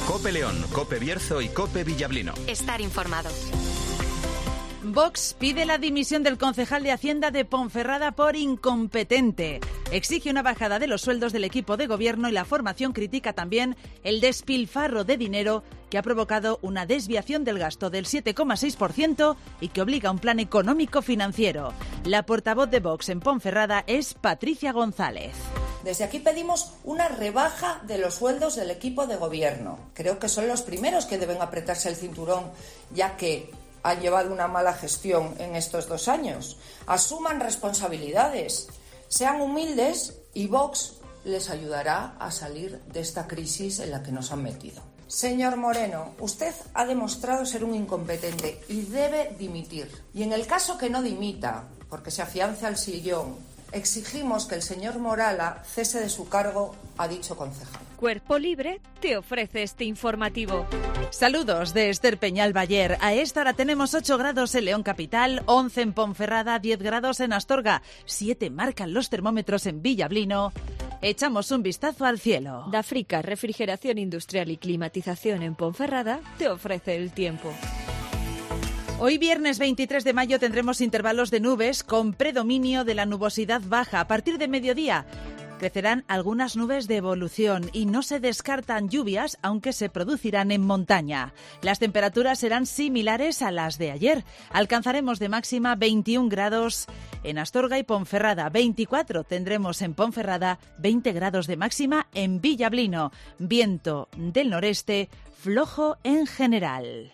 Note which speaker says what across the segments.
Speaker 1: COPE León, COPE Bierzo y COPE Villablino.
Speaker 2: Estar informado.
Speaker 3: Vox pide la dimisión del concejal de Hacienda de Ponferrada por incompetente. Exige una bajada de los sueldos del equipo de gobierno y la formación critica también el despilfarro de dinero que ha provocado una desviación del gasto del 7,6% y que obliga a un plan económico financiero. La portavoz de Vox en Ponferrada es Patricia González.
Speaker 4: Desde aquí pedimos una rebaja de los sueldos del equipo de gobierno. Creo que son los primeros que deben apretarse el cinturón, ya que han llevado una mala gestión en estos 2 años. Asuman responsabilidades, sean humildes y Vox les ayudará a salir de esta crisis en la que nos han metido. Señor Moreno, usted ha demostrado ser un incompetente y debe dimitir. Y en el caso que no dimita, porque se afiance al sillón, exigimos que el señor Morala cese de su cargo a dicho concejal.
Speaker 5: Cuerpo Libre te ofrece este informativo.
Speaker 3: Saludos de Esther Peñal Bayer. A esta hora tenemos 8 grados en León Capital, 11 en Ponferrada, 10 grados en Astorga, 7 marcan los termómetros en Villablino. Echamos un vistazo al cielo.
Speaker 5: Dafrica, refrigeración industrial y climatización en Ponferrada, te ofrece el tiempo.
Speaker 3: Hoy viernes 23 de mayo tendremos intervalos de nubes con predominio de la nubosidad baja. A partir de mediodía crecerán algunas nubes de evolución y no se descartan lluvias, aunque se producirán en montaña. Las temperaturas serán similares a las de ayer. Alcanzaremos de máxima 21 grados en Astorga y Ponferrada, 24 tendremos en Ponferrada, 20 grados de máxima en Villablino. Viento del noreste flojo en general.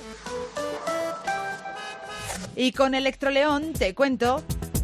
Speaker 3: Y con Electroleón te cuento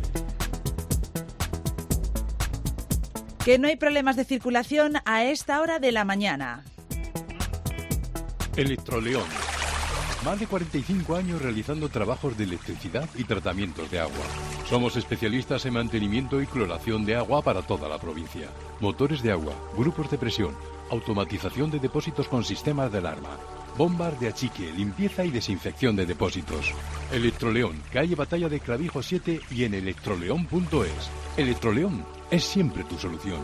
Speaker 3: que no hay problemas de circulación a esta hora de la mañana.
Speaker 6: Electroleón. Más de 45 años realizando trabajos de electricidad y tratamientos de agua. Somos especialistas en mantenimiento y cloración de agua para toda la provincia. Motores de agua, grupos de presión, automatización de depósitos con sistemas de alarma, bombas de achique, limpieza y desinfección de depósitos. Electroleón, calle Batalla de Clavijo 7 y en electroleón.es. Electroleón es siempre tu solución.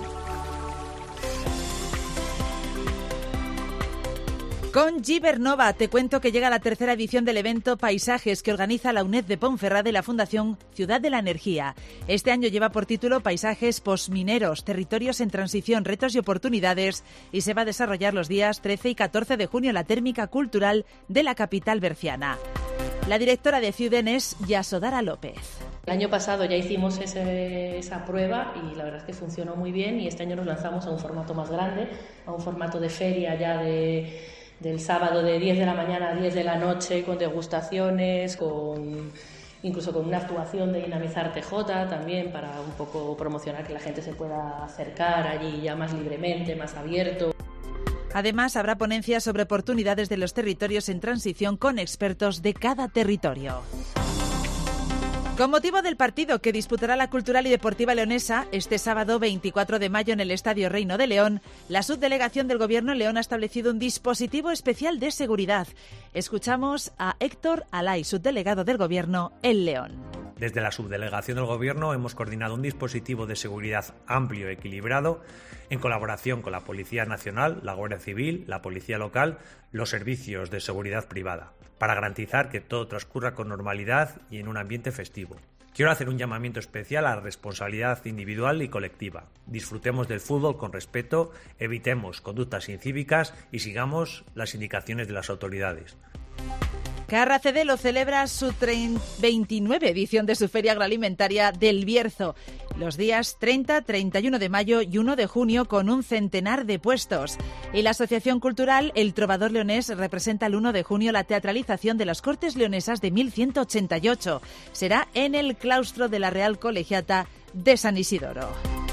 Speaker 3: Con Gibernova te cuento que llega la tercera edición del evento Paisajes que organiza la UNED de Ponferrada y la Fundación Ciudad de la Energía. Este año lleva por título Paisajes postmineros, territorios en transición, retos y oportunidades y se va a desarrollar los días 13 y 14 de junio en la térmica cultural de la capital berciana. La directora de Ciuden es Yasodara López.
Speaker 7: El año pasado ya hicimos esa prueba y la verdad es que funcionó muy bien y este año nos lanzamos a un formato más grande, a un formato de feria ya del sábado de 10 de la mañana a 10 de la noche, con degustaciones, incluso con una actuación de Dinamizar TJ también para un poco promocionar que la gente se pueda acercar allí ya más libremente, más abierto.
Speaker 3: Además, habrá ponencias sobre oportunidades de los territorios en transición con expertos de cada territorio. Con motivo del partido que disputará la Cultural y Deportiva Leonesa este sábado 24 de mayo en el Estadio Reino de León, la subdelegación del Gobierno en León ha establecido un dispositivo especial de seguridad. Escuchamos a Héctor Alay, subdelegado del Gobierno en León.
Speaker 8: Desde la subdelegación del Gobierno hemos coordinado un dispositivo de seguridad amplio y equilibrado en colaboración con la Policía Nacional, la Guardia Civil, la Policía Local, los servicios de seguridad privada, para garantizar que todo transcurra con normalidad y en un ambiente festivo. Quiero hacer un llamamiento especial a la responsabilidad individual y colectiva. Disfrutemos del fútbol con respeto, evitemos conductas incívicas y sigamos las indicaciones de las autoridades.
Speaker 3: Carracedelo celebra su 29 edición de su Feria Agroalimentaria del Bierzo, los días 30, 31 de mayo y 1 de junio con un centenar de puestos. Y la Asociación Cultural El Trovador Leonés representa el 1 de junio la teatralización de las Cortes Leonesas de 1188. Será en el claustro de la Real Colegiata de San Isidoro.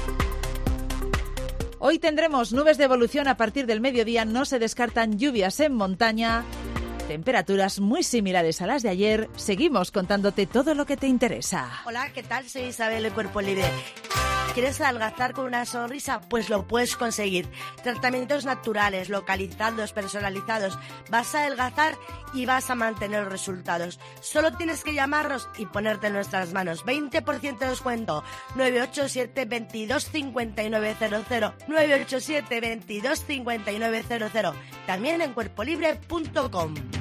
Speaker 3: Hoy tendremos nubes de evolución a partir del mediodía, no se descartan lluvias en montaña. Temperaturas muy similares a las de ayer. Seguimos contándote todo lo que te interesa.
Speaker 9: Hola, ¿qué tal? Soy Isabel de Cuerpo Libre.
Speaker 2: ¿Quieres adelgazar con una sonrisa? Pues lo puedes conseguir. Tratamientos naturales, localizados, personalizados. Vas a adelgazar y vas a mantener los resultados. Solo tienes que llamarnos y ponerte en nuestras manos. 20% de descuento. 987 22 5900. 987 22 5900. También en cuerpolibre.com.